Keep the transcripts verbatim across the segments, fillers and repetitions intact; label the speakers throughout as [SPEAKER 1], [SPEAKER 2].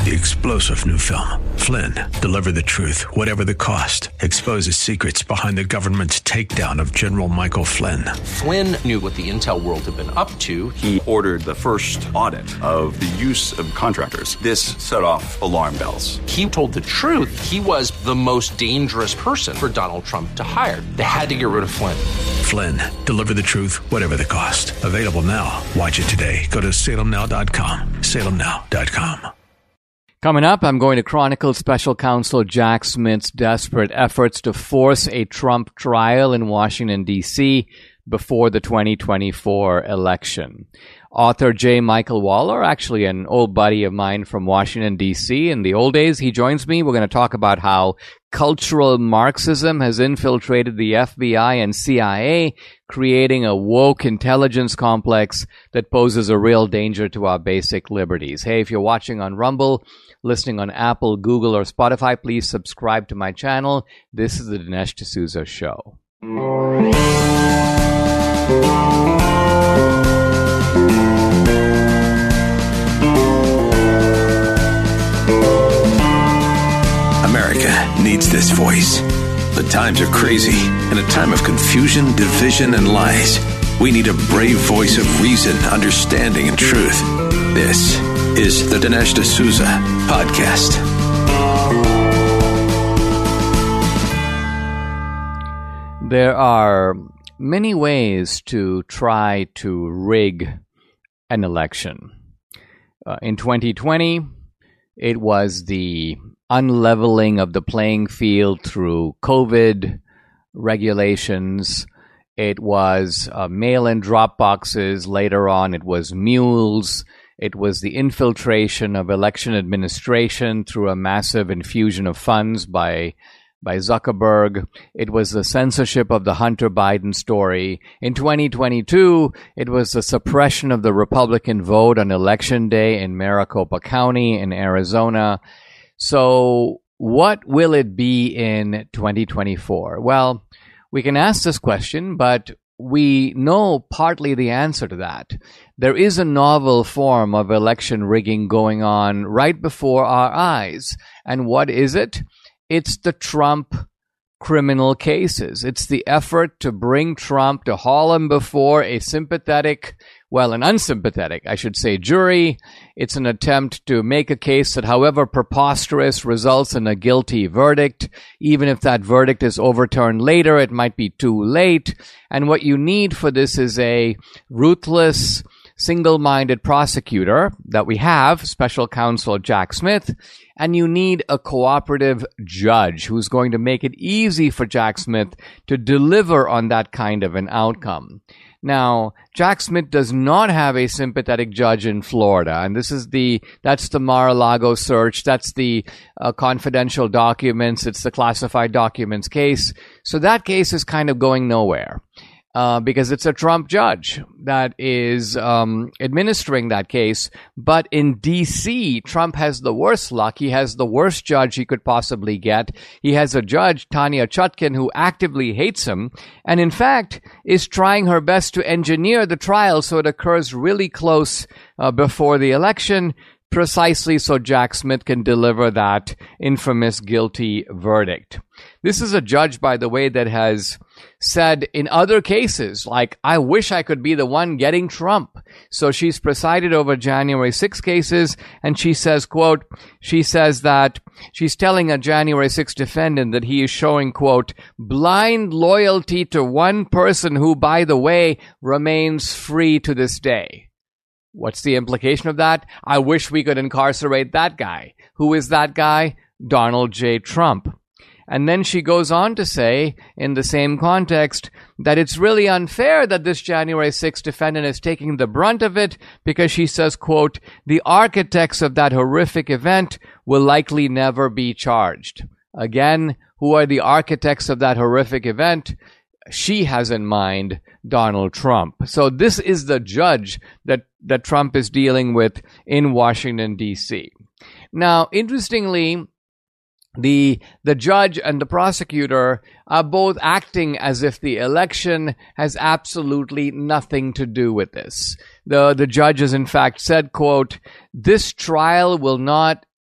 [SPEAKER 1] The explosive new film, Flynn, deliver the truth, whatever the cost, exposes secrets behind the government's takedown of General Michael Flynn.
[SPEAKER 2] Flynn knew what the intel world had been up to.
[SPEAKER 3] He ordered the first audit of the use of contractors. This set off alarm bells.
[SPEAKER 2] He told the truth. He was the most dangerous person for Donald Trump to hire. They had to get rid of Flynn.
[SPEAKER 1] Flynn, deliver the truth, whatever the cost. Available now. Watch it today. Go to salem now dot com. salem now dot com.
[SPEAKER 4] Coming up, I'm going to chronicle Special Counsel Jack Smith's desperate efforts to force a Trump trial in Washington, D C before the twenty twenty-four election. Author J. Michael Waller, actually an old buddy of mine from Washington, D C in the old days, he joins me. We're going to talk about how cultural Marxism has infiltrated the F B I and C I A, creating a woke intelligence complex that poses a real danger to our basic liberties. Hey, if you're watching on Rumble, listening on Apple, Google, or Spotify, please subscribe to my channel. This is the Dinesh D'Souza Show.
[SPEAKER 1] America needs this voice. The times are crazy. In a time of confusion, division, and lies, we need a brave voice of reason, understanding, and truth. This is the Dinesh D'Souza Podcast.
[SPEAKER 4] There are many ways to try to rig an election. Uh, in twenty twenty, it was the unleveling of the playing field through COVID regulations. It was uh, mail-in drop boxes. Later on, it was mules. It was the infiltration of election administration through a massive infusion of funds by by Zuckerberg. It was the censorship of the Hunter Biden story. In twenty twenty-two, it was the suppression of the Republican vote on Election Day in Maricopa County in Arizona. So what will it be in twenty twenty-four? Well, we can ask this question, but we know partly the answer to that. There is a novel form of election rigging going on right before our eyes. And what is it? It's the Trump criminal cases. It's the effort to bring Trump, to haul him before a sympathetic, well, an unsympathetic, I should say, jury. It's an attempt to make a case that, however preposterous, results in a guilty verdict. Even if that verdict is overturned later, it might be too late. And what you need for this is a ruthless, single-minded prosecutor that we have, Special Counsel Jack Smith, and you need a cooperative judge who's going to make it easy for Jack Smith to deliver on that kind of an outcome. Now, Jack Smith does not have a sympathetic judge in Florida, and this is the, that's the Mar-a-Lago search, that's the uh, confidential documents, it's the classified documents case. So that case is kind of going nowhere. Uh, because it's a Trump judge that is um, administering that case. But in D C, Trump has the worst luck. He has the worst judge he could possibly get. He has a judge, Tanya Chutkan, who actively hates him and, in fact, is trying her best to engineer the trial so it occurs really close uh, before the election, precisely so Jack Smith can deliver that infamous guilty verdict. This is a judge, by the way, that has said in other cases, like, I wish I could be the one getting Trump. So she's presided over January sixth cases, and she says, quote, she says that she's telling a January sixth defendant that he is showing, quote, blind loyalty to one person who, by the way, remains free to this day. What's the implication of that? I wish we could incarcerate that guy. Who is that guy? Donald J. Trump. And then she goes on to say, in the same context, that it's really unfair that this January sixth defendant is taking the brunt of it because she says, quote, the architects of that horrific event will likely never be charged. Again, who are the architects of that horrific event? She has in mind Donald Trump. So this is the judge that, that Trump is dealing with in Washington, D C. Now, interestingly, The the judge and the prosecutor are both acting as if the election has absolutely nothing to do with this. The the judge has in fact said, quote, this trial will not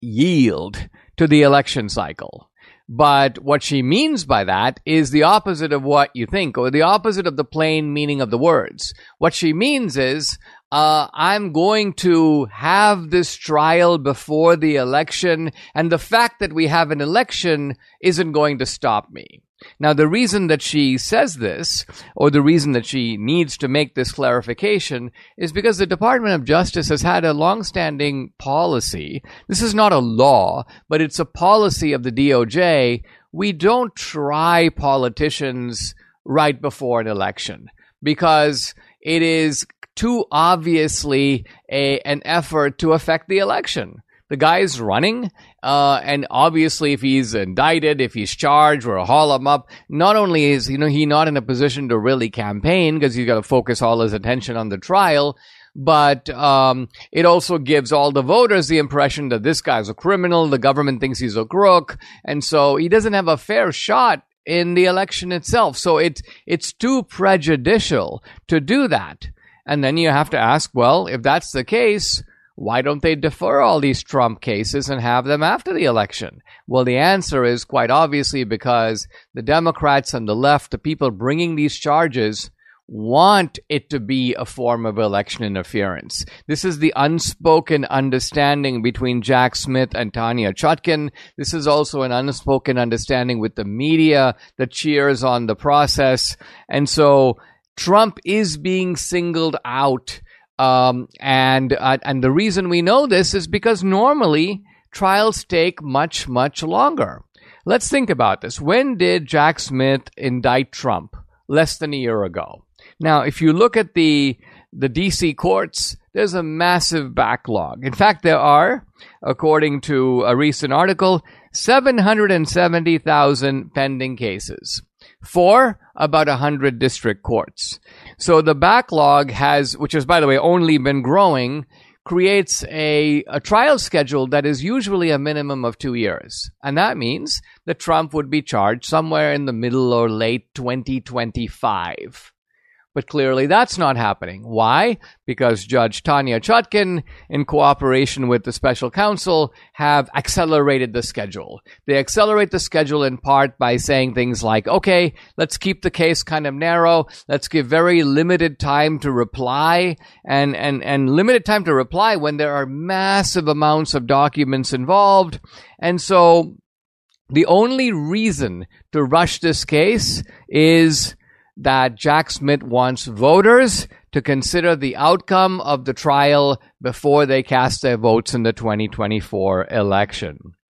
[SPEAKER 4] yield to the election cycle. But what she means by that is the opposite of what you think, or the opposite of the plain meaning of the words. What she means is, uh, I'm going to have this trial before the election, and the fact that we have an election isn't going to stop me. Now, the reason that she says this, or the reason that she needs to make this clarification, is because the Department of Justice has had a long-standing policy. This is not a law, but it's a policy of the D O J. We don't try politicians right before an election because it is too obviously a, an effort to affect the election. The guy's running, uh, and obviously if he's indicted, if he's charged, we'll haul him up. Not only is you know he not in a position to really campaign because he's got to focus all his attention on the trial, but um, it also gives all the voters the impression that this guy's a criminal, the government thinks he's a crook, and so he doesn't have a fair shot in the election itself. So it, it's too prejudicial to do that. And then you have to ask, well, if that's the case, why don't they defer all these Trump cases and have them after the election? Well, the answer is quite obviously because the Democrats and the left, the people bringing these charges, want it to be a form of election interference. This is the unspoken understanding between Jack Smith and Tanya Chutkan. This is also an unspoken understanding with the media that cheers on the process. And so Trump is being singled out. Um, and uh, and the reason we know this is because normally trials take much, much longer. Let's think about this. When did Jack Smith indict Trump? Less than a year ago. Now, if you look at the the D C courts, there's a massive backlog. In fact, there are, according to a recent article, seven hundred seventy thousand pending cases for about one hundred district courts. So the backlog has, which has, by the way, only been growing, creates a, a trial schedule that is usually a minimum of two years. And that means that Trump would be charged somewhere in the middle or late twenty twenty-five. But clearly that's not happening. Why? Because Judge Tanya Chutkan, in cooperation with the special counsel, have accelerated the schedule. They accelerate the schedule in part by saying things like, okay, let's keep the case kind of narrow. Let's give very limited time to reply, and, and, and limited time to reply when there are massive amounts of documents involved. And so the only reason to rush this case is that Jack Smith wants voters to consider the outcome of the trial before they cast their votes in the twenty twenty-four election.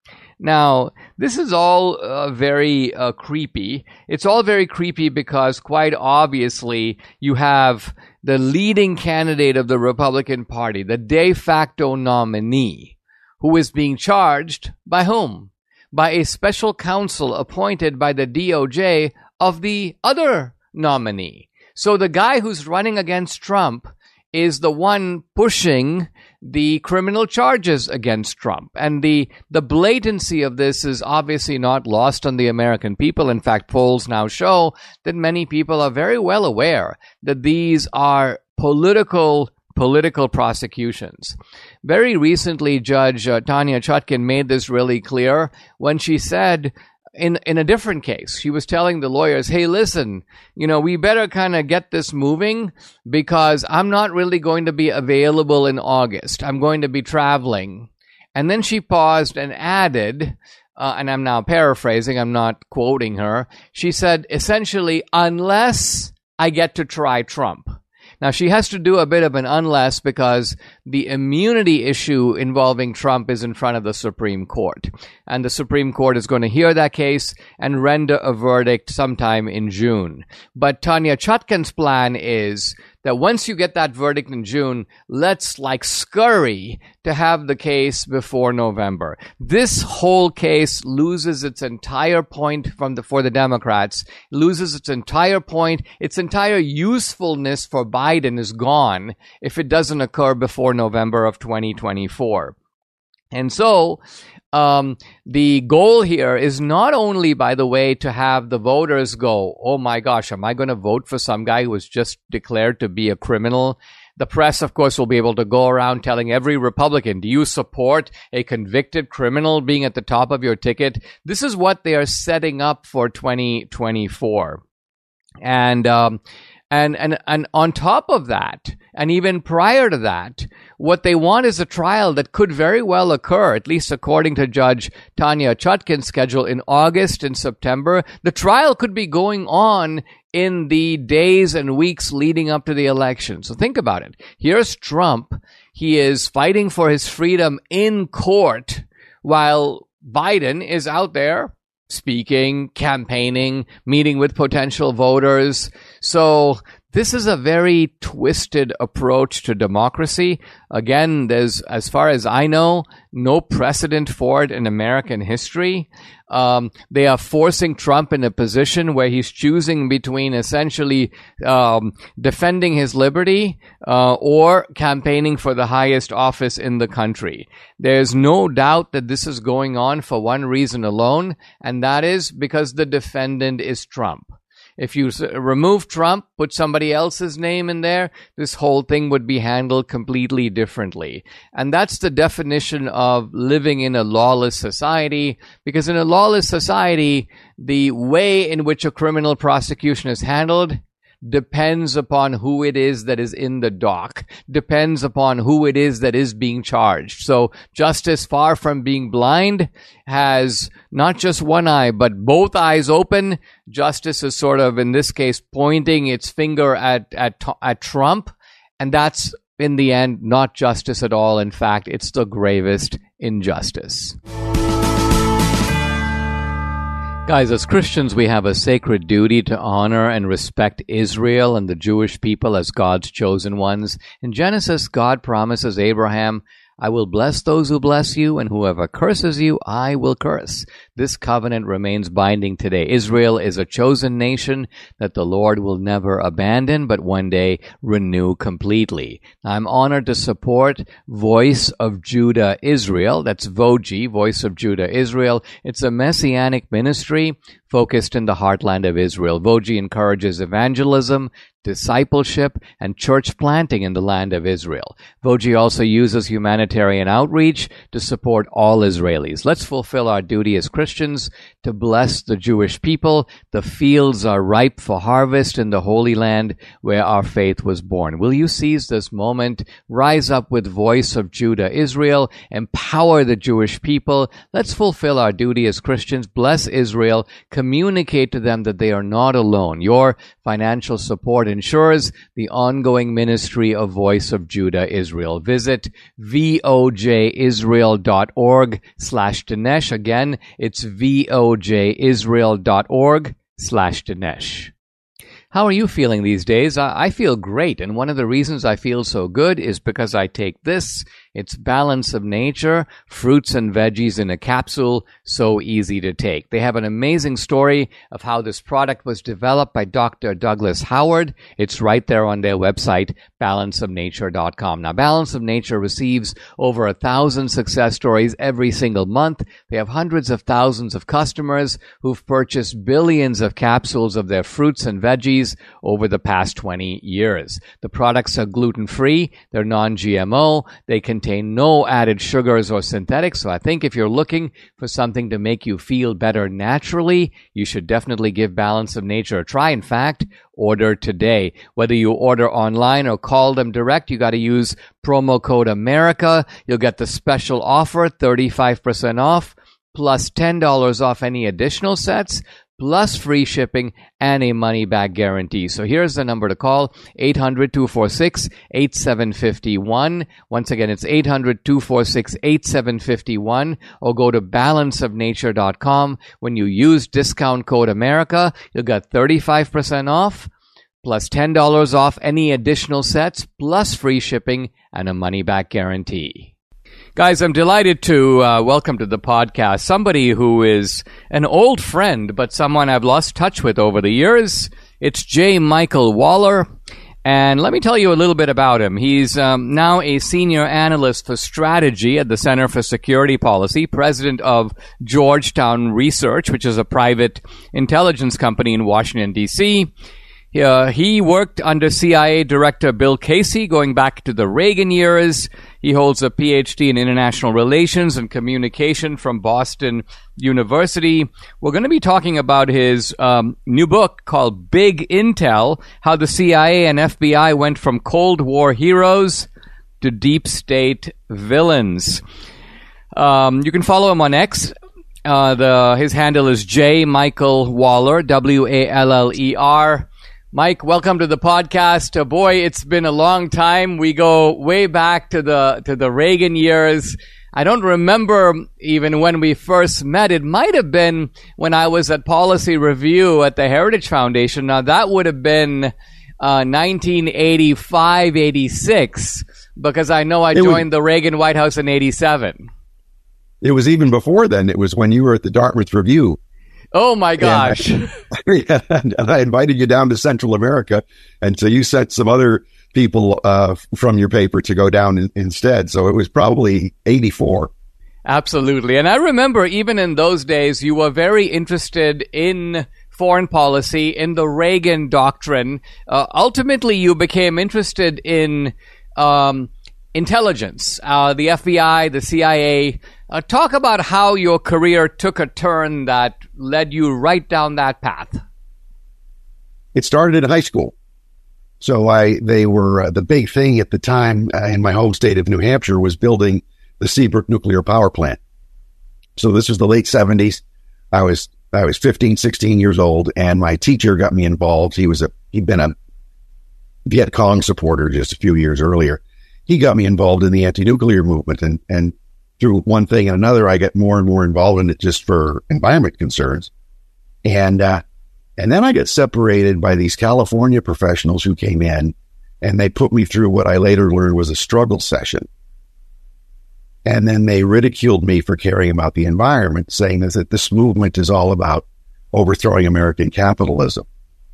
[SPEAKER 4] Now, this is all uh, very uh, creepy. It's all very creepy because quite obviously you have the leading candidate of the Republican Party, the de facto nominee, who is being charged by whom? By a special counsel appointed by the D O J of the other nominee. So the guy who's running against Trump is the one pushing the criminal charges against Trump. And the, the blatancy of this is obviously not lost on the American people. In fact, polls now show that many people are very well aware that these are political political prosecutions. Very recently, Judge uh, Tanya Chutkan made this really clear when she said, In in a different case, she was telling the lawyers, hey, listen, you know, we better kind of get this moving because I'm not really going to be available in August. I'm going to be traveling. And then she paused and added, uh, and I'm now paraphrasing, I'm not quoting her. She said, essentially, unless I get to try Trump. Now, she has to do a bit of an unless because the immunity issue involving Trump is in front of the Supreme Court. And the Supreme Court is going to hear that case and render a verdict sometime in June. But Tanya Chutkan's plan is that once you get that verdict in June, let's like scurry to have the case before November. This whole case loses its entire point from the, for the Democrats, loses its entire point. Its entire usefulness for Biden is gone if it doesn't occur before November of twenty twenty-four. And so um, the goal here is not only, by the way, to have the voters go, oh my gosh, am I going to vote for some guy who was just declared to be a criminal? The press, of course, will be able to go around telling every Republican, do you support a convicted criminal being at the top of your ticket? This is what they are setting up for twenty twenty-four. And, um, and, and, and on top of that, and even prior to that, what they want is a trial that could very well occur, at least according to Judge Tanya Chutkin's schedule, in August and September. The trial could be going on in the days and weeks leading up to the election. So think about it. Here's Trump. He is fighting for his freedom in court while Biden is out there speaking, campaigning, meeting with potential voters. So this is a very twisted approach to democracy. Again, there's, as far as I know, no precedent for it in American history. Um, they are forcing Trump in a position where he's choosing between essentially um, defending his liberty uh, or campaigning for the highest office in the country. There's no doubt that this is going on for one reason alone, and that is because the defendant is Trump. If you remove Trump, put somebody else's name in there, this whole thing would be handled completely differently. And that's the definition of living in a lawless society, because in a lawless society, the way in which a criminal prosecution is handled depends upon who it is that is in the dock, depends upon who it is that is being charged. So justice, far from being blind, has not just one eye, but both eyes open. Justice is sort of, in this case, pointing its finger at, at, at Trump, and that's, in the end, not justice at all. In fact, it's the gravest injustice. Guys, as Christians, we have a sacred duty to honor and respect Israel and the Jewish people as God's chosen ones. In Genesis, God promises Abraham, I will bless those who bless you, and whoever curses you, I will curse. This covenant remains binding today. Israel is a chosen nation that the Lord will never abandon, but one day renew completely. I'm honored to support Voice of Judah Israel. That's V O J I, Voice of Judah Israel. It's a messianic ministry focused in the heartland of Israel. V O J I encourages evangelism, discipleship, and church planting in the land of Israel. V O J I also uses humanitarian outreach to support all Israelis. Let's fulfill our duty as Christians to bless the Jewish people. The fields are ripe for harvest in the Holy Land where our faith was born. Will you seize this moment? Rise up with Voice of Judah Israel. Empower the Jewish people. Let's fulfill our duty as Christians. Bless Israel. Communicate to them that they are not alone. Your financial support ensures the ongoing ministry of Voice of Judah Israel. Visit vojisrael.org slash Dinesh. Again, it's vojisrael.org slash Dinesh. How are you feeling these days? I feel great, and one of the reasons I feel so good is because I take this. It's Balance of Nature, fruits and veggies in a capsule, so easy to take. They have an amazing story of how this product was developed by Doctor Douglas Howard. It's right there on their website, balance of nature dot com. Now, Balance of Nature receives over a thousand success stories every single month. They have hundreds of thousands of customers who've purchased billions of capsules of their fruits and veggies over the past twenty years. The products are gluten-free, they're non G M O, they contain no added sugars or synthetics, so I think if you're looking for something to make you feel better naturally, you should definitely give Balance of Nature a try. In fact, order today. Whether you order online or call them direct, you got to use promo code America. You'll get the special offer, thirty-five percent off, plus ten dollars off any additional sets, plus free shipping and a money-back guarantee. So here's the number to call, eight hundred, two four six, eight seven five one. Once again, it's eight hundred, two four six, eight seven five one, or go to balance of nature dot com. When you use discount code America, you'll get thirty-five percent off, plus ten dollars off any additional sets, plus free shipping and a money-back guarantee. Guys, I'm delighted to uh, welcome to the podcast somebody who is an old friend, but someone I've lost touch with over the years. It's J. Michael Waller, and let me tell you a little bit about him. He's um, now a senior analyst for strategy at the Center for Security Policy, president of Georgetown Research, which is a private intelligence company in Washington, D C Uh, he worked under C I A Director Bill Casey going back to the Reagan years. He holds a P H D in International Relations and Communication from Boston University. We're going to be talking about his um, new book called Big Intel, How the C I A and F B I Went from Cold War Heroes to Deep State Villains. Um, you can follow him on X. Uh, the his handle is J. Michael Waller, W A L L E R. Mike, welcome to the podcast. Uh, boy, it's been a long time. We go way back to the to the Reagan years. I don't remember even when we first met. It might have been when I was at Policy Review at the Heritage Foundation. Now, that would have been uh, nineteen eighty-five, eighty-six, because I know I
[SPEAKER 5] it
[SPEAKER 4] joined
[SPEAKER 5] was,
[SPEAKER 4] the Reagan White House in eighty-seven.
[SPEAKER 5] It was even before then. It was when you were at the Dartmouth Review.
[SPEAKER 4] Oh, my gosh.
[SPEAKER 5] And I, and I invited you down to Central America, and so you sent some other people uh, from your paper to go down in, instead. So it was probably eighty-four.
[SPEAKER 4] Absolutely. And I remember even in those days, you were very interested in foreign policy, in the Reagan doctrine. Uh, ultimately, you became interested in um, intelligence, uh, the F B I, the C I A. Uh, talk about how your career took a turn that led you right down that path.
[SPEAKER 5] It started in high school. So I, they were, uh, the big thing at the time uh, in my home state of New Hampshire was building the Seabrook nuclear power plant. So this was the late seventies. I was, I was fifteen, sixteen years old, and my teacher got me involved. He was a, he'd been a Viet Cong supporter just a few years earlier. He got me involved in the anti-nuclear movement, and, and through one thing and another, I got more and more involved in it just for environment concerns. And, uh, and then I got separated by these California professionals who came in, and they put me through what I later learned was a struggle session. And then they ridiculed me for caring about the environment, saying that this movement is all about overthrowing American capitalism.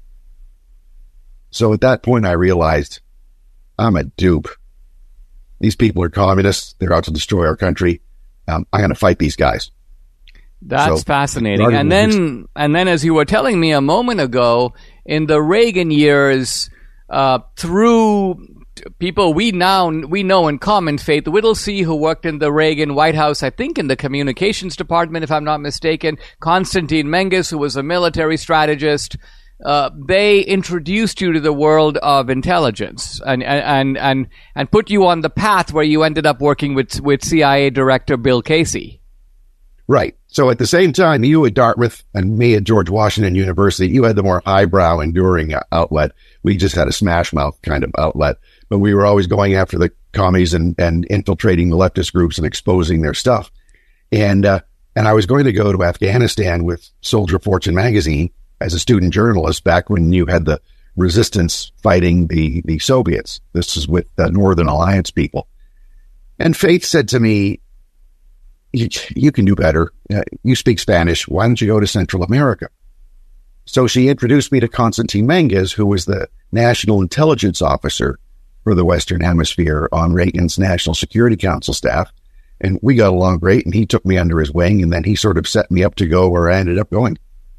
[SPEAKER 5] So at that point, I realized I'm a dupe. These people are communists. They're out to destroy our country. Um, I'm going to fight these guys.
[SPEAKER 4] That's
[SPEAKER 5] so,
[SPEAKER 4] fascinating. And then, and then, as you were telling me a moment ago, in the Reagan years, uh, through people we now we know in common, Faith Whittlesey, who worked in the Reagan White House, I think in the communications department, if I'm not mistaken, Konstantin Menges, who was a military strategist. Uh, they introduced you to the world of intelligence and, and, and, and put you on the path where you ended up working with, with C I A Director Bill Casey.
[SPEAKER 5] Right. So at the same time, you at Dartmouth and me at George Washington University, you had the more highbrow, enduring outlet. We just had a smash mouth kind of outlet, but we were always going after the commies and, and infiltrating the leftist groups and exposing their stuff. And, uh, and I was going to go to Afghanistan with Soldier Fortune magazine as a student journalist back when you had the resistance fighting the, the Soviets. This is with the Northern Alliance people. And Faith said to me, you, you can do better. Uh, you speak Spanish. Why don't you go to Central America? So she introduced me to Konstantin Menges, who was the National Intelligence Officer for the Western Hemisphere on Reagan's National Security Council staff. And we got along great, and he took me under his wing, and then he sort of set me up to go where I ended up going.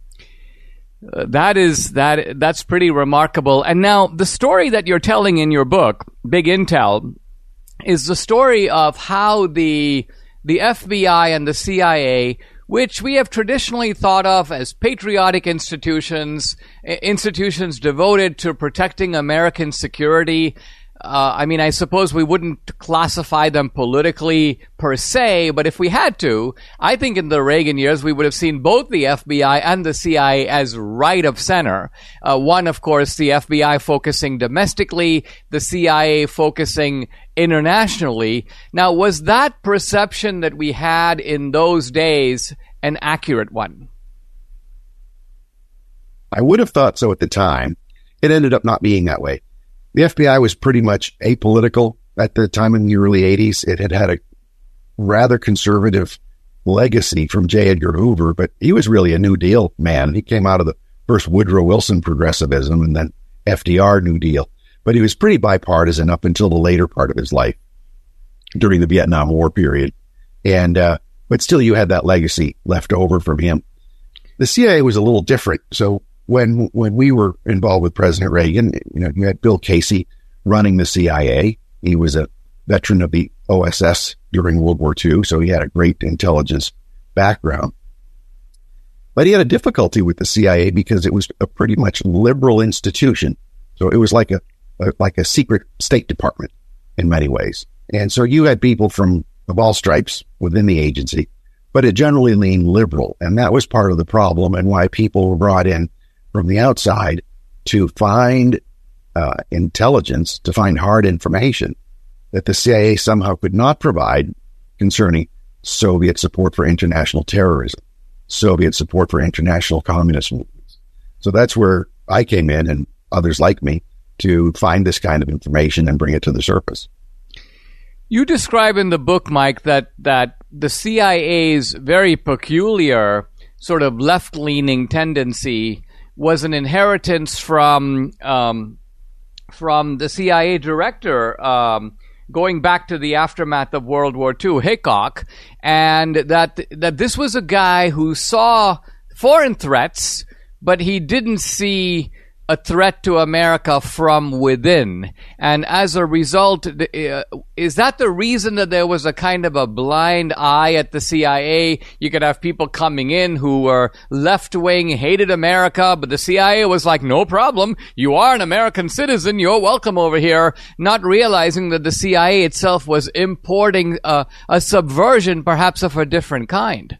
[SPEAKER 4] Uh, that is that that's pretty remarkable. And now the story that you're telling in your book, Big Intel, is the story of how the the F B I and the C I A, which we have traditionally thought of as patriotic institutions, institutions devoted to protecting American security. Uh, I mean, I suppose we wouldn't classify them politically per se, but if we had to, I think in the Reagan years, we would have seen both the F B I and the C I A as right of center. Uh, one, of course, the F B I focusing domestically, the C I A focusing internationally. Now, was that perception that we had in those days an accurate one?
[SPEAKER 5] I would have thought so at the time. It ended up not being that way. The F B I was pretty much apolitical at the time in the early eighties. It had had a rather conservative legacy from J. Edgar Hoover, but he was really a New Deal man. He came out of the first Woodrow Wilson progressivism and then F D R New Deal. But he was pretty bipartisan up until the later part of his life during the Vietnam War period. And, uh, but still you had that legacy left over from him. The C I A was a little different. So when when we were involved with President Reagan, you know, you had Bill Casey running the C I A. He was a veteran of the O S S during World War Two, so he had a great intelligence background. But he had a difficulty with the C I A because it was a pretty much liberal institution. So it was like a, a like a secret State Department in many ways. And so you had people from of all stripes within the agency, but it generally leaned liberal. And that was part of the problem and why people were brought in from the outside to find uh, intelligence, to find hard information that the C I A somehow could not provide concerning Soviet support for international terrorism, Soviet support for international communist movements. So that's where I came in, and others like me, to find this kind of information and bring it to the surface.
[SPEAKER 4] You describe in the book, Mike, that, that the C I A's very peculiar sort of left-leaning tendency was an inheritance from um, from the C I A director um, going back to the aftermath of World War Two, Hickok, and that that this was a guy who saw foreign threats, but he didn't see a threat to America from within. And as a result, uh, is that the reason that there was a kind of a blind eye at the C I A? You could have people coming in who were left-wing, hated America, but the C I A was like, no problem, you are an American citizen, you're welcome over here, not realizing that the C I A itself was importing a, a subversion, perhaps of a different kind.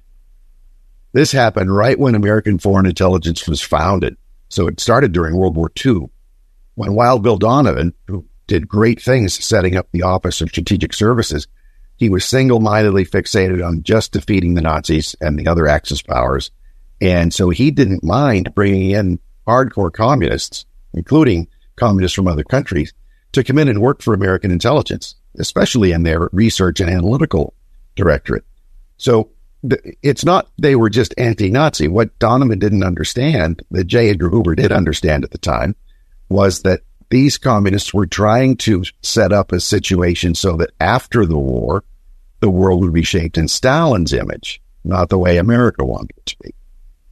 [SPEAKER 5] This happened right when American foreign intelligence was founded. So it started during World War Two, when Wild Bill Donovan, who did great things setting up the Office of Strategic Services, he was single-mindedly fixated on just defeating the Nazis and the other Axis powers. And so he didn't mind bringing in hardcore communists, including communists from other countries, to come in and work for American intelligence, especially in their research and analytical directorate. So it's not they were just anti-Nazi. What Donovan didn't understand, that J. Edgar Hoover did understand at the time, was that these communists were trying to set up a situation so that after the war, the world would be shaped in Stalin's image, not the way America wanted it to be.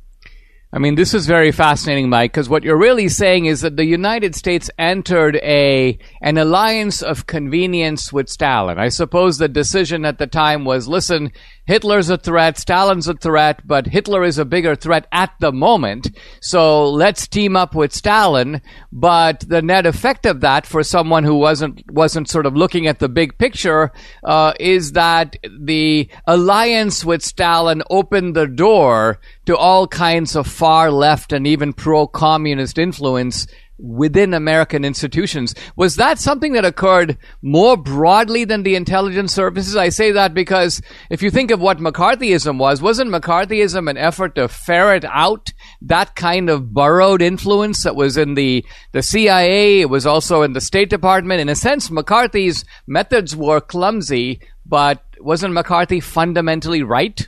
[SPEAKER 4] I mean, this is very fascinating, Mike, because what you're really saying is that the United States entered a an alliance of convenience with Stalin. I suppose the decision at the time was, listen, Hitler's a threat, Stalin's a threat, but Hitler is a bigger threat at the moment, so let's team up with Stalin. But the net effect of that, for someone who wasn't wasn't sort of looking at the big picture, uh, is that the alliance with Stalin opened the door to all kinds of far left and even pro-communist influence within American institutions. Was that something that occurred more broadly than the intelligence services? I say that because if you think of what McCarthyism was, wasn't McCarthyism an effort to ferret out that kind of burrowed influence that was in the, the C I A? It was also in the State Department. In a sense, McCarthy's methods were clumsy, but wasn't McCarthy fundamentally right?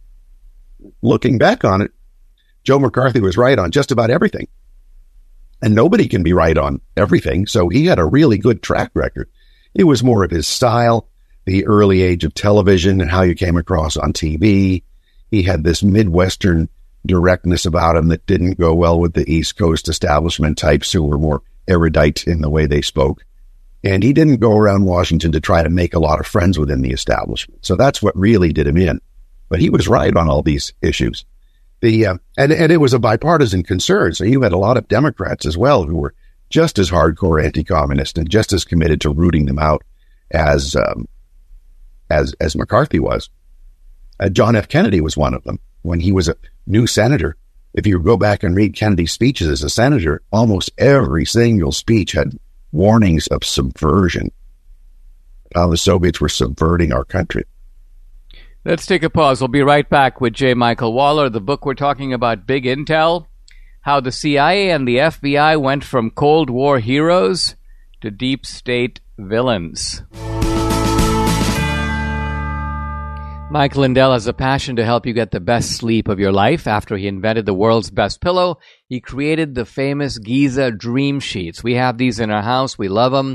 [SPEAKER 5] Looking back on it, Joe McCarthy was right on just about everything. And nobody can be right on everything, so he had a really good track record. It was more of his style, the early age of television and how you came across on T V. He had this Midwestern directness about him that didn't go well with the East Coast establishment types who were more erudite in the way they spoke. And he didn't go around Washington to try to make a lot of friends within the establishment. So that's what really did him in. But he was right on all these issues. The uh, and, and it was a bipartisan concern. So you had a lot of Democrats as well who were just as hardcore anti-communist and just as committed to rooting them out as um, as as McCarthy was. Uh, John F. Kennedy was one of them. When he was a new senator, if you go back and read Kennedy's speeches as a senator, almost every single speech had warnings of subversion, how the Soviets were subverting our country.
[SPEAKER 4] Let's take a pause. We'll be right back with J. Michael Waller. The book we're talking about, Big Intel, how the C I A and the F B I went from Cold War heroes to deep state villains. Mike Lindell has a passion to help you get the best sleep of your life. After he invented the world's best pillow, he created the famous Giza Dream Sheets. We have these in our house. We love them.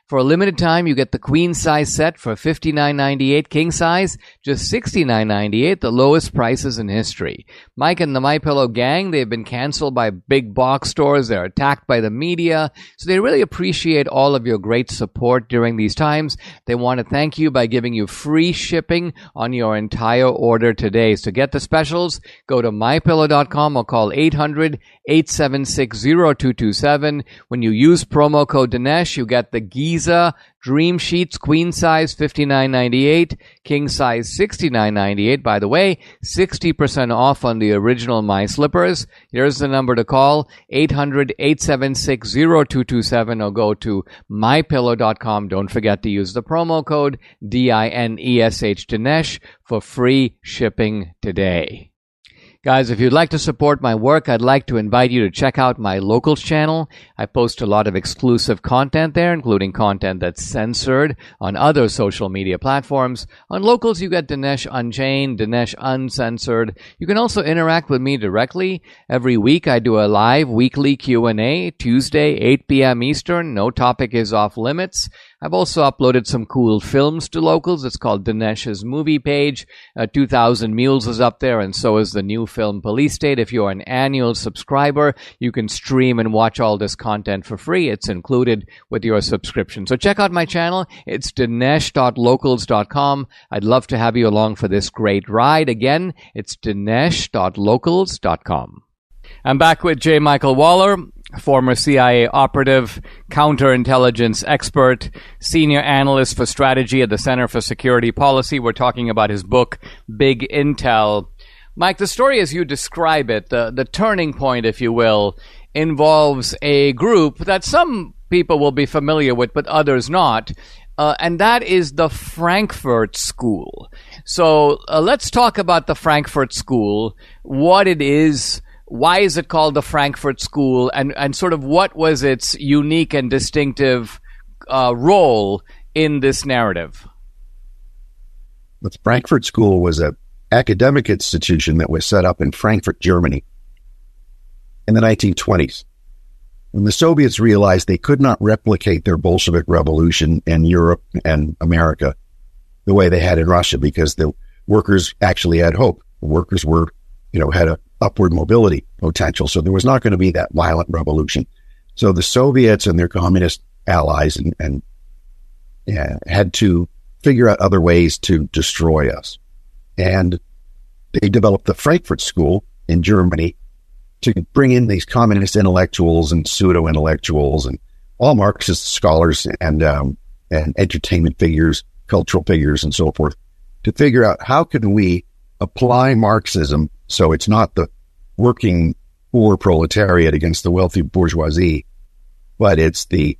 [SPEAKER 4] For a limited time, you get the queen size set for fifty-nine ninety-eight, king size just sixty-nine ninety-eight, the lowest prices in history. Mike and the MyPillow gang, they've been canceled by big box stores. They're attacked by the media. So they really appreciate all of your great support during these times. They want to thank you by giving you free shipping on your entire order today. So get the specials. Go to my pillow dot com or call eight hundred, eight seven six, zero two two seven. When you use promo code Dinesh, you get the Giza Dream Sheets, queen size fifty-nine ninety-eight, king size sixty-nine ninety-eight. By the way, sixty percent off on the original My Slippers. Here's the number to call, eight hundred, eight seven six, zero two two seven, or go to my pillow dot com. Don't forget to use the promo code D I N E S H Dinesh for free shipping today. Guys, if you'd like to support my work, I'd like to invite you to check out my Locals channel. I post a lot of exclusive content there, including content that's censored on other social media platforms. On Locals, you get Dinesh Unchained, Dinesh Uncensored. You can also interact with me directly. Every week, I do a live weekly Q and A, Tuesday, eight p.m. Eastern. No topic is off limits. I've also uploaded some cool films to Locals. It's called Dinesh's Movie Page. Uh, two thousand Mules is up there, and so is the new film Police State. If you're an annual subscriber, you can stream and watch all this content for free. It's included with your subscription. So check out my channel. It's dinesh dot locals dot com. I'd love to have you along for this great ride. Again, it's dinesh dot locals dot com. I'm back with J. Michael Waller, former C I A operative, counterintelligence expert, senior analyst for strategy at the Center for Security Policy. We're talking about his book, Big Intel. Mike, the story as you describe it, the, the turning point, if you will, involves a group that some people will be familiar with, but others not. Uh, and that is the Frankfurt School. So uh, let's talk about the Frankfurt School, what it is, why is it called the Frankfurt School, and, and sort of what was its unique and distinctive uh, role in this narrative?
[SPEAKER 5] The Frankfurt School was an academic institution that was set up in Frankfurt, Germany in the nineteen twenties. When the Soviets realized they could not replicate their Bolshevik revolution in Europe and America the way they had in Russia, because the workers actually had hope. The workers were, you know, had a upward mobility potential. So there was not going to be that violent revolution. So the Soviets and their communist allies and, and yeah, had to figure out other ways to destroy us. And they developed the Frankfurt School in Germany to bring in these communist intellectuals and pseudo-intellectuals and all Marxist scholars and, um, and entertainment figures, cultural figures, and so forth, to figure out how can we apply Marxism so it's not the working poor proletariat against the wealthy bourgeoisie, but it's the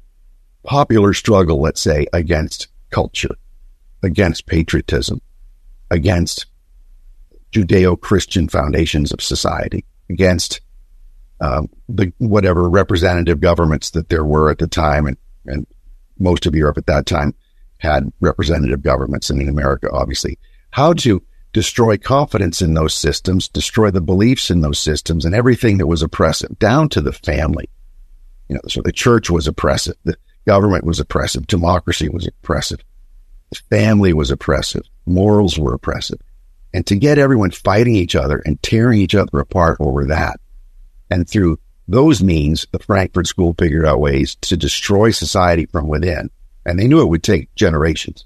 [SPEAKER 5] popular struggle, let's say, against culture, against patriotism, against Judeo-Christian foundations of society, against um, the whatever representative governments that there were at the time, and, and most of Europe at that time had representative governments, and in America, obviously. How to destroy confidence in those systems, destroy the beliefs in those systems, and everything that was oppressive, down to the family. You know, so the church was oppressive, the government was oppressive, democracy was oppressive, the family was oppressive, morals were oppressive. And to get everyone fighting each other and tearing each other apart over that, and through those means, the Frankfurt School figured out ways to destroy society from within, and they knew it would take generations.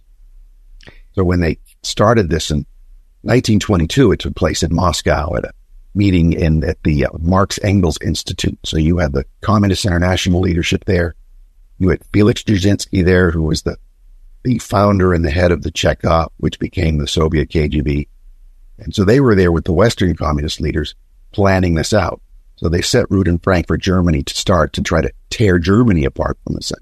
[SPEAKER 5] So when they started this in nineteen twenty-two, it took place in Moscow at a meeting in at the uh, Marx Engels Institute. So you had the Communist International leadership there. You had Felix Dzerzhinsky there, who was the, the founder and the head of the Cheka, which became the Soviet K G B. And so they were there with the Western communist leaders planning this out. So they set root in Frankfurt, Germany to start to try to tear Germany apart from the center.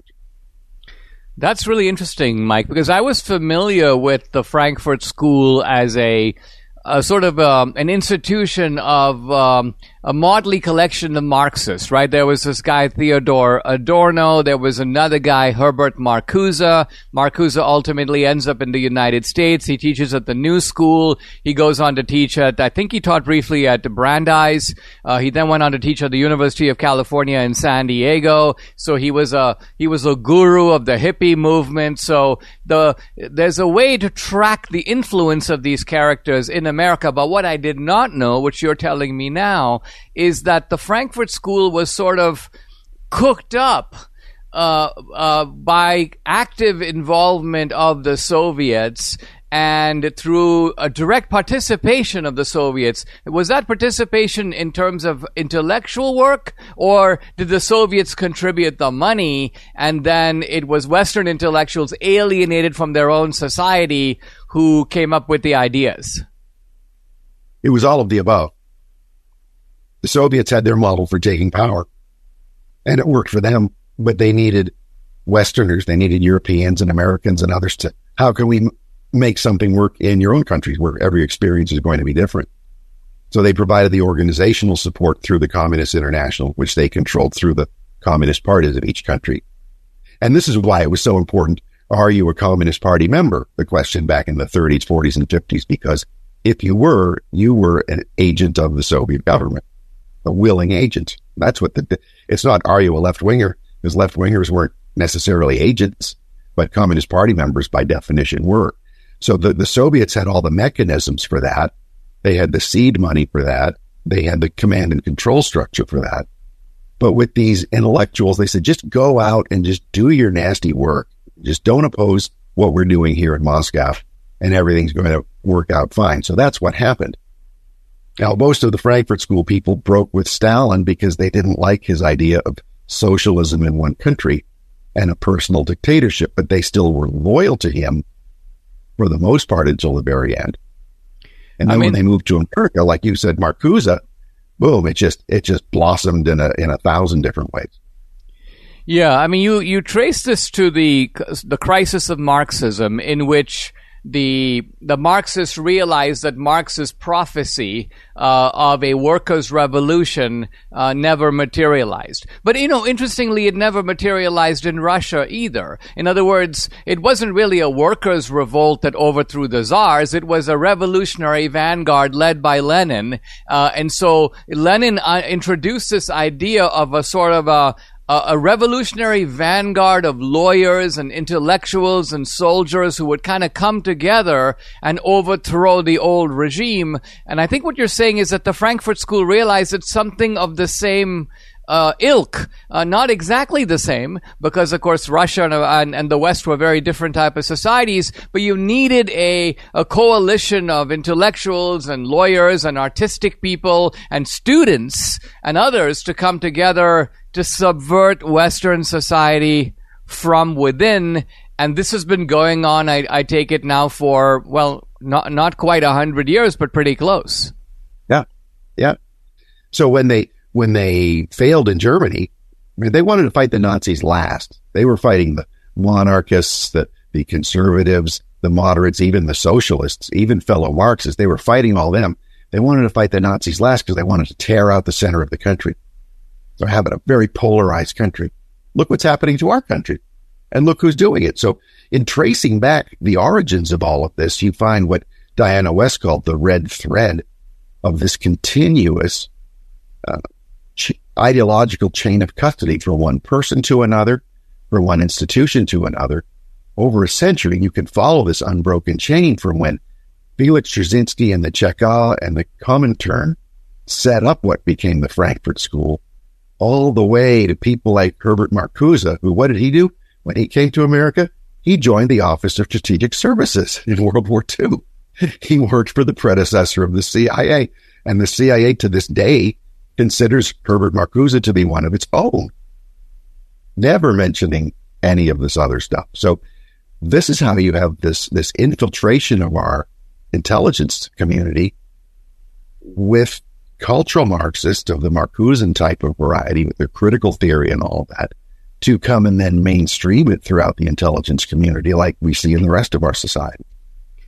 [SPEAKER 4] That's really interesting, Mike, because I was familiar with the Frankfurt School as a, a sort of um, an institution of um, a motley collection of Marxists, right? There was this guy, Theodore Adorno. There was another guy, Herbert Marcuse. Marcuse ultimately ends up in the United States. He teaches at the New School. He goes on to teach at, I think he taught briefly at Brandeis. Uh, he then went on to teach at the University of California in San Diego. So he was a, he was a guru of the hippie movement. So the, there's a way to track the influence of these characters in America. But what I did not know, which you're telling me now, is that the Frankfurt School was sort of cooked up uh, uh, by active involvement of the Soviets and through a direct participation of the Soviets. Was that participation in terms of intellectual work, or did the Soviets contribute the money and then it was Western intellectuals alienated from their own society who came up with the ideas?
[SPEAKER 5] It was all of the above. The Soviets had their model for taking power, and it worked for them, but they needed Westerners, they needed Europeans and Americans and others to, how can we m- make something work in your own countries where every experience is going to be different? So they provided the organizational support through the Communist International, which they controlled through the communist parties of each country. And this is why it was so important. Are you a Communist Party member? The question back in the thirties, forties, and fifties, because if you were, you were an agent of the Soviet government, a willing agent. That's what the, it's not, are you a left-winger? Because left-wingers weren't necessarily agents, but Communist Party members by definition were. So the, the Soviets had all the mechanisms for that. They had the seed money for that. They had the command and control structure for that. But with these intellectuals, they said, just go out and just do your nasty work. Just don't oppose what we're doing here in Moscow, and everything's going to work out fine. So that's what happened. Now, most of the Frankfurt School people broke with Stalin because they didn't like his idea of socialism in one country and a personal dictatorship, but they still were loyal to him for the most part until the very end. And then I mean, when they moved to America, like you said, Marcuse, boom, it just it just blossomed in a in a thousand different ways.
[SPEAKER 4] Yeah, I mean, you you trace this to the the crisis of Marxism, in which the the Marxists realized that Marx's prophecy uh, of a workers' revolution uh, never materialized. But, you know, interestingly, it never materialized in Russia either. In other words, it wasn't really a workers' revolt that overthrew the czars. It was a revolutionary vanguard led by Lenin. Uh, and so Lenin uh, introduced this idea of a sort of a a revolutionary vanguard of lawyers and intellectuals and soldiers who would kind of come together and overthrow the old regime. And I think what you're saying is that the Frankfurt School realized it's something of the same uh, ilk, uh, not exactly the same, because of course Russia and, and, and the West were very different type of societies, but you needed a, a coalition of intellectuals and lawyers and artistic people and students and others to come together to subvert Western society from within. And this has been going on, I, I take it now for, well, not not quite a hundred years, but pretty close.
[SPEAKER 5] Yeah, yeah. So when they when they failed in Germany, I mean, they wanted to fight the Nazis last. They were fighting the monarchists, the, the conservatives, the moderates, even the socialists, even fellow Marxists. They were fighting all them. They wanted to fight the Nazis last because they wanted to tear out the center of the country. So having a very polarized country. Look what's happening to our country. And look who's doing it. So in tracing back the origins of all of this, you find what Diana West called the red thread of this continuous uh, ch- ideological chain of custody from one person to another, from one institution to another. Over a century, you can follow this unbroken chain from when Felix Dzerzhinsky and the Cheka and the Comintern set up what became the Frankfurt School, all the way to people like Herbert Marcuse, who, what did he do? When he came to America, he joined the Office of Strategic Services in World War Two. He worked for the predecessor of the C I A, and the C I A to this day considers Herbert Marcuse to be one of its own, never mentioning any of this other stuff. So this is how you have this, this infiltration of our intelligence community with cultural Marxists of the Marcusean type of variety with their critical theory and all that to come and then mainstream it throughout the intelligence community like we see in the rest of our society.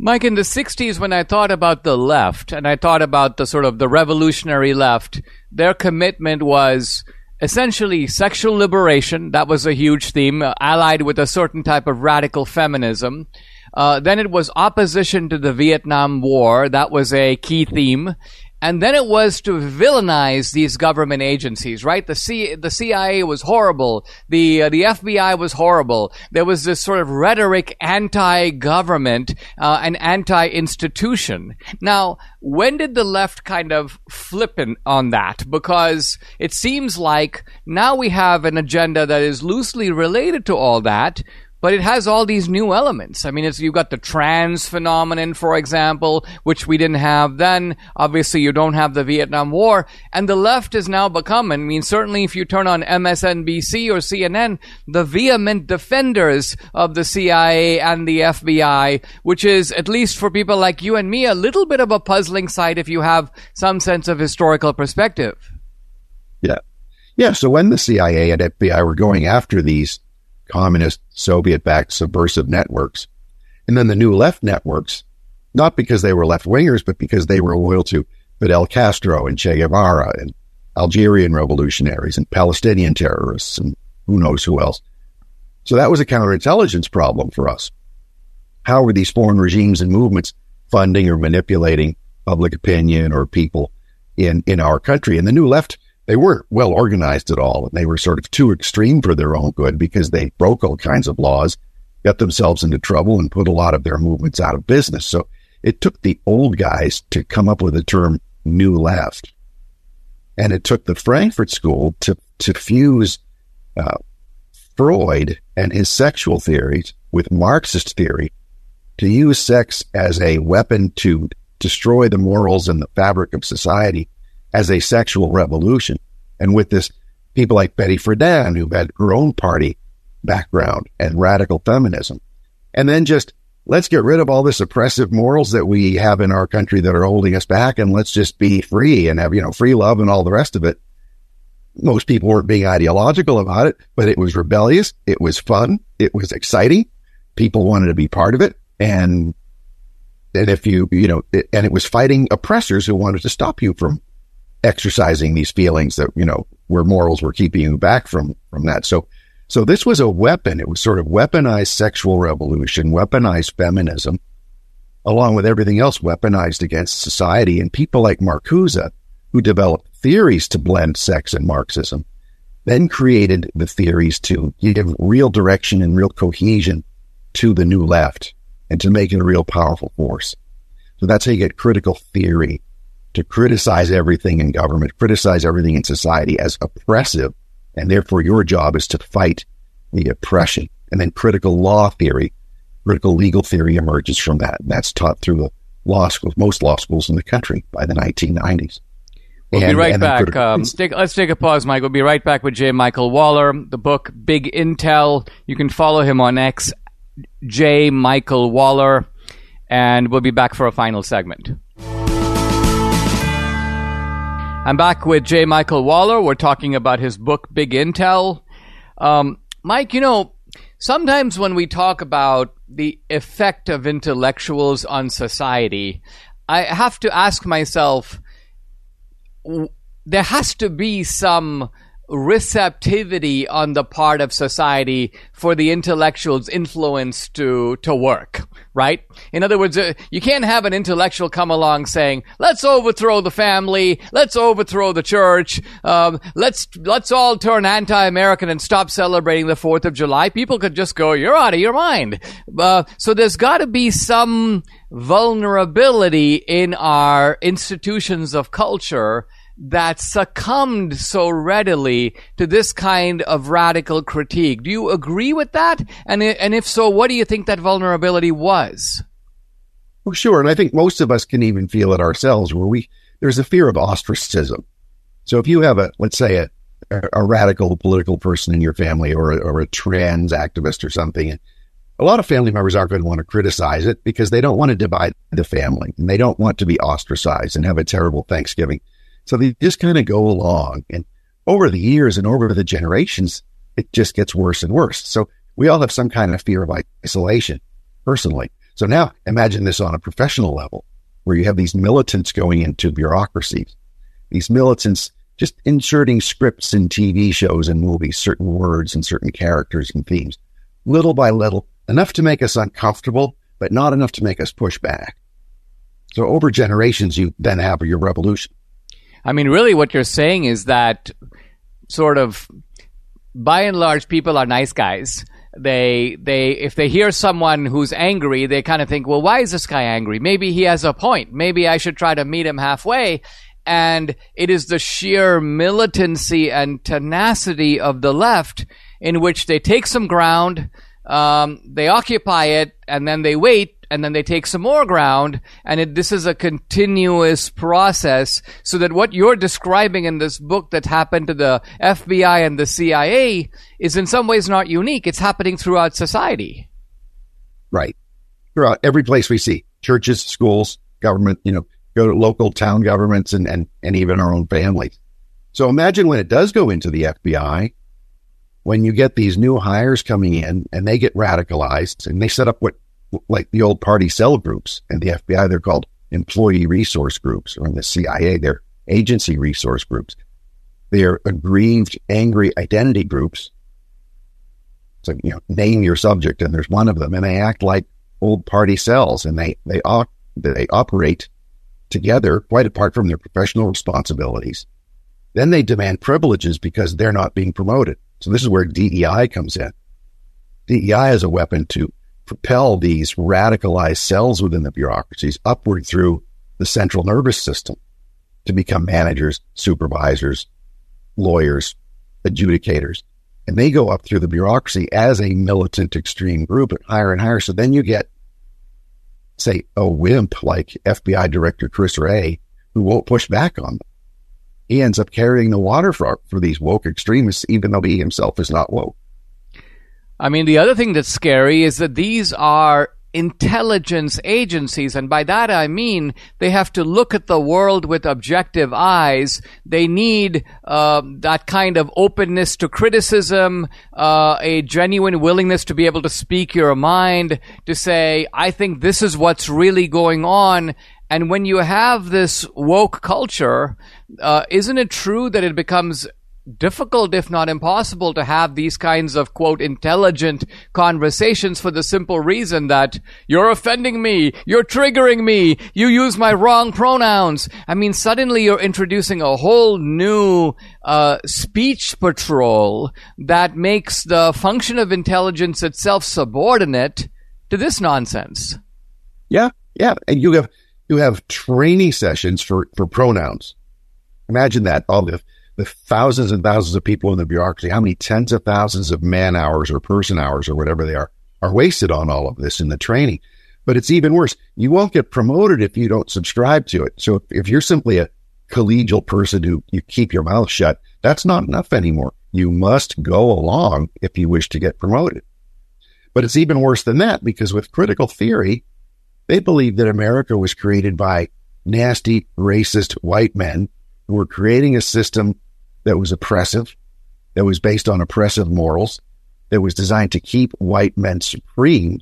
[SPEAKER 4] Mike, in the sixties, when I thought about the left and I thought about the sort of the revolutionary left, their commitment was essentially sexual liberation. That was a huge theme, uh, allied with a certain type of radical feminism. Uh, then it was opposition to the Vietnam War. That was a key theme. And then it was to villainize these government agencies, right? The C, the C I A was horrible. The uh, the F B I was horrible. There was this sort of rhetoric anti-government uh, and anti-institution. Now, when did the left kind of flip in on that? Because it seems like now we have an agenda that is loosely related to all that, but it has all these new elements. I mean, it's, you've got the trans phenomenon, for example, which we didn't have then. Obviously, you don't have the Vietnam War. And the left has now become, I mean, certainly if you turn on M S N B C or C N N, the vehement defenders of the C I A and the F B I, which is, at least for people like you and me, a little bit of a puzzling sight if you have some sense of historical perspective.
[SPEAKER 5] Yeah. Yeah, so when the C I A and F B I were going after these communist, Soviet-backed subversive networks, and then the new left networks, not because they were left-wingers, but because they were loyal to Fidel Castro and Che Guevara and Algerian revolutionaries and Palestinian terrorists and who knows who else. So that was a counterintelligence problem for us. How were these foreign regimes and movements funding or manipulating public opinion or people in, in our country? And the new left, they weren't well organized at all, and they were sort of too extreme for their own good because they broke all kinds of laws, got themselves into trouble, and put a lot of their movements out of business. So it took the old guys to come up with the term new left. And it took the Frankfurt School to, to fuse uh, Freud and his sexual theories with Marxist theory to use sex as a weapon to destroy the morals and the fabric of society as a sexual revolution. And with this, people like Betty Friedan, who had her own party background and radical feminism. And then just, let's get rid of all this oppressive morals that we have in our country that are holding us back, and let's just be free and have, you know, free love and all the rest of it. Most people weren't being ideological about it, but it was rebellious. It was fun. It was exciting. People wanted to be part of it. And, and if you, you know, it, and it was fighting oppressors who wanted to stop you from exercising these feelings that, you know, where morals were keeping you back from, from that. So, so this was a weapon. It was sort of weaponized sexual revolution, weaponized feminism, along with everything else weaponized against society. And people like Marcuse, who developed theories to blend sex and Marxism, then created the theories to give real direction and real cohesion to the new left and to make it a real powerful force. So that's how you get critical theory, to criticize everything in government, criticize everything in society as oppressive, and therefore your job is to fight the oppression. And then critical law theory, critical legal theory emerges from that. And that's taught through the law schools, most law schools in the country by the nineteen nineties.
[SPEAKER 4] We'll
[SPEAKER 5] and,
[SPEAKER 4] be right back.
[SPEAKER 5] Critical-
[SPEAKER 4] um, take, let's take a pause, Mike. We'll be right back with J. Michael Waller, the book Big Intel. You can follow him on X, J. Michael Waller, and we'll be back for a final segment. I'm back with J. Michael Waller. We're talking about his book, Big Intel. Um, Mike, you know, sometimes when we talk about the effect of intellectuals on society, I have to ask myself, w- there has to be some receptivity on the part of society for the intellectual's influence to to work, right? In other words, uh, you can't have an intellectual come along saying, let's overthrow the family, let's overthrow the church, um, let's let's all turn anti-American and stop celebrating the fourth of July. People could just go, you're out of your mind. Uh, so there's got to be some vulnerability in our institutions of culture that succumbed so readily to this kind of radical critique. Do you agree with that? And and if so, what do you think that vulnerability was?
[SPEAKER 5] Well, sure. And I think most of us can even feel it ourselves, where we, there's a fear of ostracism. So if you have a, let's say a, a radical political person in your family, or a, or a trans activist or something, and a lot of family members aren't going to want to criticize it because they don't want to divide the family and they don't want to be ostracized and have a terrible Thanksgiving. So they just kind of go along, and over the years and over the generations, it just gets worse and worse. So we all have some kind of fear of isolation personally. So now imagine this on a professional level, where you have these militants going into bureaucracies, these militants just inserting scripts in T V shows and movies, certain words and certain characters and themes, little by little, enough to make us uncomfortable, but not enough to make us push back. So over generations, you then have your revolution.
[SPEAKER 4] I mean, really what you're saying is that sort of, by and large, people are nice guys. They, they, if they hear someone who's angry, they kind of think, well, why is this guy angry? Maybe he has a point. Maybe I should try to meet him halfway. And it is the sheer militancy and tenacity of the left in which they take some ground, um, they occupy it, and then they wait, and then they take some more ground, and it, this is a continuous process, so that what you're describing in this book that happened to the F B I and the C I A is in some ways not unique. It's happening throughout society.
[SPEAKER 5] Right. Throughout every place we see, churches, schools, government, you know, go to local town governments and, and, and even our own families. So imagine when it does go into the F B I, when you get these new hires coming in and they get radicalized and they set up what, like the old party cell groups. And the F B I, they're called employee resource groups, or in the C I A, they're agency resource groups. They're aggrieved, angry identity groups. So, you know, name your subject, and there's one of them, and they act like old party cells, and they, they, op- they operate together quite apart from their professional responsibilities. Then they demand privileges because they're not being promoted. So this is where D E I comes in. D E I is a weapon to propel these radicalized cells within the bureaucracies upward through the central nervous system to become managers, supervisors, lawyers, adjudicators. And they go up through the bureaucracy as a militant extreme group and higher and higher. So then you get, say, a wimp like F B I Director Chris Wray, who won't push back on them. He ends up carrying the water for, for these woke extremists, even though he himself is not woke.
[SPEAKER 4] I mean, the other thing that's scary is that these are intelligence agencies, and by that I mean they have to look at the world with objective eyes. They need uh, that kind of openness to criticism, uh, a genuine willingness to be able to speak your mind, to say, I think this is what's really going on. And when you have this woke culture, uh, isn't it true that it becomes difficult, if not impossible, to have these kinds of, quote, intelligent conversations for the simple reason that you're offending me, you're triggering me, you use my wrong pronouns. I mean, suddenly you're introducing a whole new uh, speech patrol that makes the function of intelligence itself subordinate to this nonsense.
[SPEAKER 5] Yeah, yeah. And you have you have training sessions for, for pronouns. Imagine that, all the the thousands and thousands of people in the bureaucracy, how many tens of thousands of man hours or person hours or whatever they are, are wasted on all of this in the training. But it's even worse. You won't get promoted if you don't subscribe to it. So if, if you're simply a collegial person who you keep your mouth shut, that's not enough anymore. You must go along if you wish to get promoted. But it's even worse than that, because with critical theory, they believe that America was created by nasty, racist white men who were creating a system that was oppressive, that was based on oppressive morals, that was designed to keep white men supreme,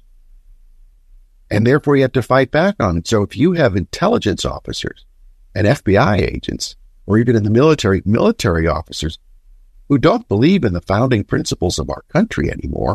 [SPEAKER 5] and therefore you have to fight back on it. So if you have intelligence officers and F B I agents, or even in the military, military officers who don't believe in the founding principles of our country anymore,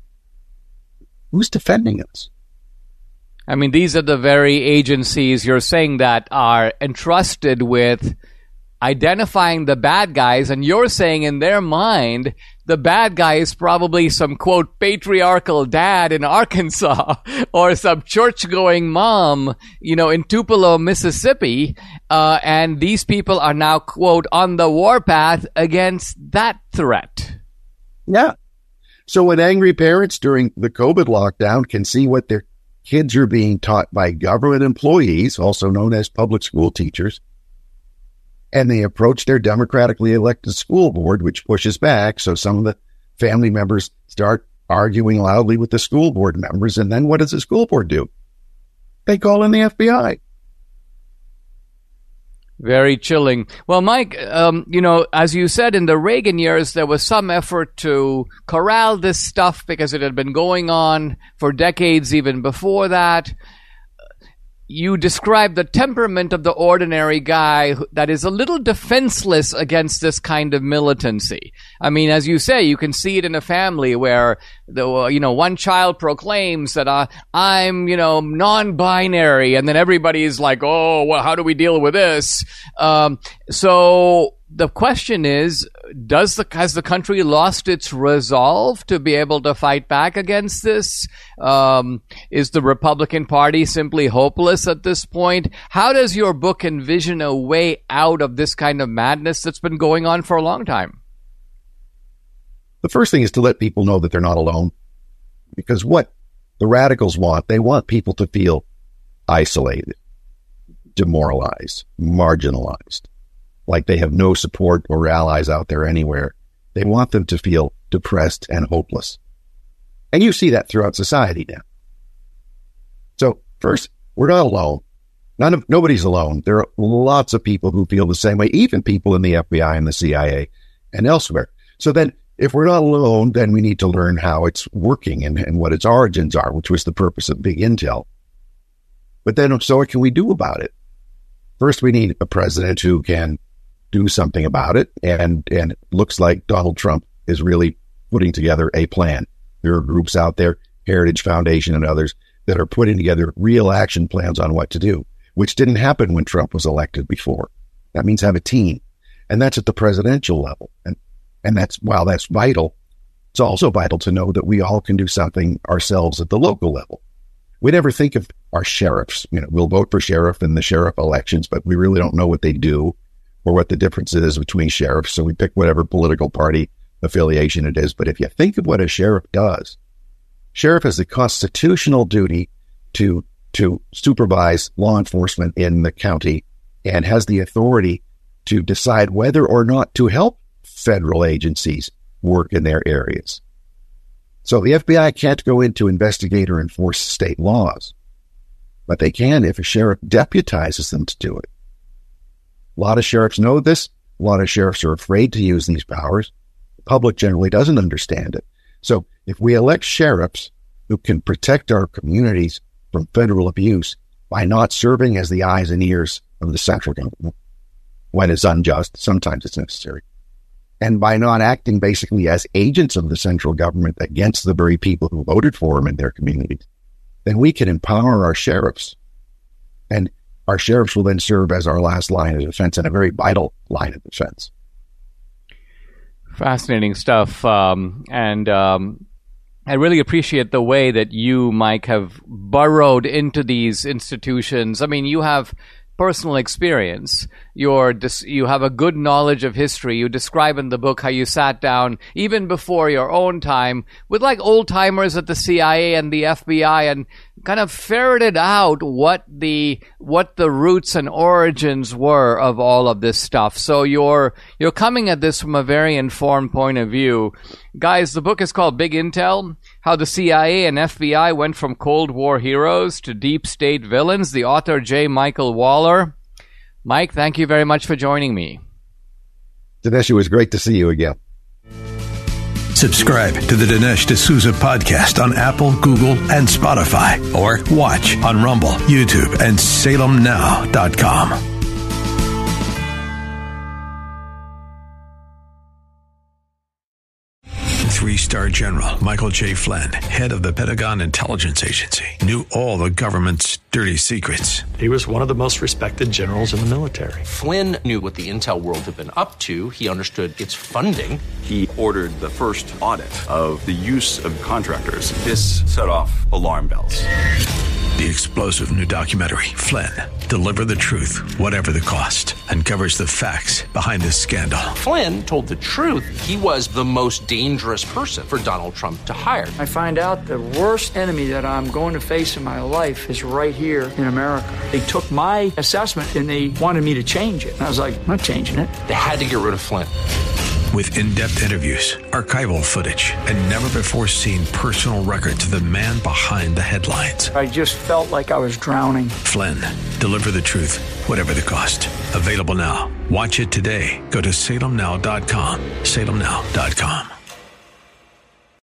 [SPEAKER 5] who's defending us?
[SPEAKER 4] I mean, these are the very agencies you're saying that are entrusted with identifying the bad guys, and you're saying in their mind, the bad guy is probably some, quote, patriarchal dad in Arkansas or some church-going mom, you know, in Tupelo, Mississippi, uh, and these people are now, quote, on the warpath against that threat.
[SPEAKER 5] Yeah. So when angry parents during the COVID lockdown can see what their kids are being taught by government employees, also known as public school teachers, and they approach their democratically elected school board, which pushes back. So some of the family members start arguing loudly with the school board members. And then what does the school board do? They call in the F B I.
[SPEAKER 4] Very chilling. Well, Mike, um, you know, as you said, in the Reagan years, there was some effort to corral this stuff because it had been going on for decades even before that. You describe the temperament of the ordinary guy that is a little defenseless against this kind of militancy. I mean, as you say, you can see it in a family where the you know one child proclaims that uh, I'm you know non-binary, and then everybody's like, oh, well, how do we deal with this? Um, so the question is, does the has the country lost its resolve to be able to fight back against this? Um, is the Republican Party simply hopeless at this point? How does your book envision a way out of this kind of madness that's been going on for a long time?
[SPEAKER 5] The first thing is to let people know that they're not alone, because what the radicals want, they want people to feel isolated, demoralized, marginalized, like they have no support or allies out there anywhere. They want them to feel depressed and hopeless. And you see that throughout society now. So first, we're not alone. None of, nobody's alone. There are lots of people who feel the same way, even people in the F B I and the C I A and elsewhere. So then if we're not alone, then we need to learn how it's working and, and what its origins are, which was the purpose of Big Intel. But then, so what can we do about it? First, we need a president who can do something about it. And, and it looks like Donald Trump is really putting together a plan. There are groups out there, Heritage Foundation and others, that are putting together real action plans on what to do, which didn't happen when Trump was elected before. That means have a team. And that's at the presidential level. And, and that's, while that's vital, it's also vital to know that we all can do something ourselves at the local level. We never think of our sheriffs. You know, we'll vote for sheriff in the sheriff elections, but we really don't know what they do or what the difference is between sheriffs. So we pick whatever political party affiliation it is. But if you think of what a sheriff does, sheriff has the constitutional duty to to supervise law enforcement in the county and has the authority to decide whether or not to help federal agencies work in their areas. So the F B I can't go in to investigate or enforce state laws, but they can if a sheriff deputizes them to do it. A lot of sheriffs know this. A lot of sheriffs are afraid to use these powers. The public generally doesn't understand it. So if we elect sheriffs who can protect our communities from federal abuse by not serving as the eyes and ears of the central government, when it's unjust, sometimes it's necessary, and by not acting basically as agents of the central government against the very people who voted for them in their communities, then we can empower our sheriffs. And our sheriffs will then serve as our last line of defense, and a very vital line of defense.
[SPEAKER 4] Fascinating stuff. Um, and um, I really appreciate the way that you, Mike, have burrowed into these institutions. I mean, you have personal experience. You're dis- you have a good knowledge of history. You describe in the book how you sat down, even before your own time, with like old-timers at the C I A and the F B I and kind of ferreted out what the what the roots and origins were of all of this stuff. So you're you're coming at this from a very informed point of view. Guys, the book is called Big Intel: How the C I A and F B I Went from Cold War Heroes to Deep State Villains. The author, J. Michael Waller. Mike, thank you very much for joining me.
[SPEAKER 5] Dinesh, it was great to see you again.
[SPEAKER 1] Subscribe to the Dinesh D'Souza podcast on Apple, Google, and Spotify, or watch on Rumble, YouTube, and Salem Now dot com. Three-star General Michael J. Flynn, head of the Pentagon Intelligence Agency, knew all the government's dirty secrets.
[SPEAKER 6] He was one of the most respected generals in the military.
[SPEAKER 2] Flynn knew what the intel world had been up to. He understood its funding.
[SPEAKER 3] He ordered the first audit of the use of contractors. This set off alarm bells.
[SPEAKER 1] The explosive new documentary, Flynn, Deliver the Truth, Whatever the Cost, uncovers the facts behind this scandal.
[SPEAKER 2] Flynn told the truth. He was the most dangerous person for Donald Trump to hire.
[SPEAKER 7] I find out the worst enemy that I'm going to face in my life is right here in America. They took my assessment and they wanted me to change it. And I was like, I'm not changing it.
[SPEAKER 2] They had to get rid of Flynn.
[SPEAKER 1] With in-depth interviews, archival footage, and never-before-seen personal records of the man behind the headlines.
[SPEAKER 7] I just felt like I was drowning.
[SPEAKER 1] Flynn, deliver the truth, whatever the cost. Available now. Watch it today. Go to salem now dot com. salem now dot com.